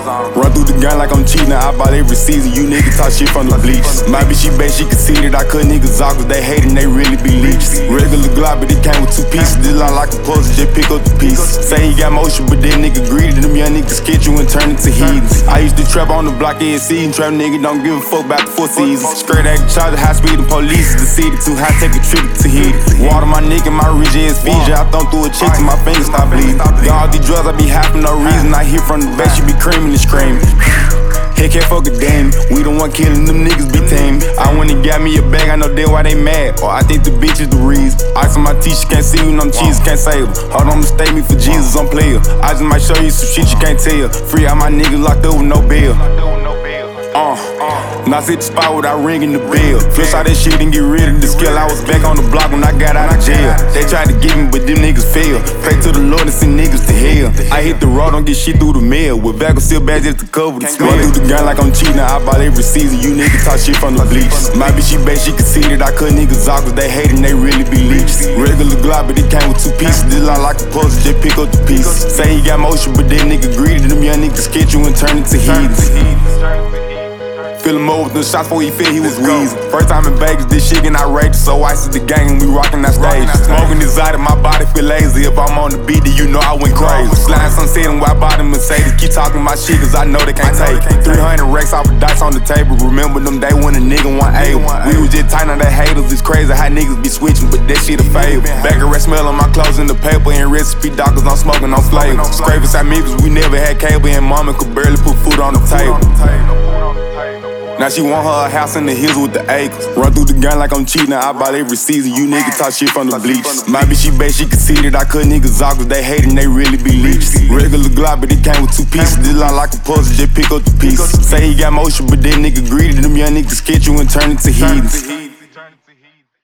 Run through the gun like I'm cheating, I bought every season. You niggas talk shit from the bleach. My bitch, she bet she conceded. I cut niggas off cause they hatin', they really be leeches. Regular Glock, but it came with 2 pieces. This line like a puzzle, just pick up the pieces. Say he got motion, but that nigga greedy. Them young niggas sketch you and turn into heathens. I used to trap on the block every season. Trap nigga don't give a fuck about the 4 seasons. Straight act charge, high speed and police. The city too high, take a trip to Tahiti. Water my nigga, my rich ass Fiji. I thumb through a chick till my fingers stop bleeding. Got all these drugs, I be high for no reason. I hear from the back, she be creaming and screaming. Heck, can't fuck a damn. We the one killing them niggas be tame. I went and got me a bag, I know that why they mad. Or I think the bitch is the reason. Ice on my teeth, can't see when I'm cheese, can't save them. Hold on, mistake me for Jesus, I'm player. I just might show you some shit you can't tell. Free out my niggas locked up with no bail. Now sit the spot without ringing the bell. Flush all that shit and get rid of the skill. I was back on the block when I got out of jail. They tried to get me, but them niggas failed. Pray to the Lord and send niggas to hell. I hit the road, don't get shit through the mail. With back seal badge just to cover the smell. Run through the gun like I'm cheating, I bought every season. You niggas talk shit from the bleach. My bitch, she bet she conceded. I cut niggas off cause they hatin', they really be leeches. Regular Glock, but it came with 2 pieces. This line like a puzzle, just pick up the pieces. Say he got motion, but that nigga greedy. Them young niggas sketch you and turn into heathens. Fill him over with them shots before he fit, he was wheezing. First time in Vegas, this shit getting outrageous. So ice is the gang and we rockin' that stage. Smoking exotic, my body feel lazy. If I'm on the beat, then you know I went crazy. Sliding sunset and white body Mercedes. Keep talking my shit cause I know they can't take it. 300 racks off of dice on the table. Remember them days when a nigga want A1. We was just tight on the haters. It's crazy how niggas be switching, but that shit a favor. Back of red smell on my clothes in the paper. And recipe doctors, I'm smoking on flavor. Scraping inside Memphis, we never had cable. And mama could barely put food on the table. Now she want her a house in the hills with the acres. Run through the gun like I'm cheating, I bought every season. You niggas talk shit from the bleach. My bitch, she bet she conceded. I cut niggas off cause they hatin', they really be leeches. Regular Glock, but it came with 2 pieces. This line like a puzzle, just pick up the pieces. Say he got motion, but that nigga greedy. Them young niggas sketch you and turn into heathens.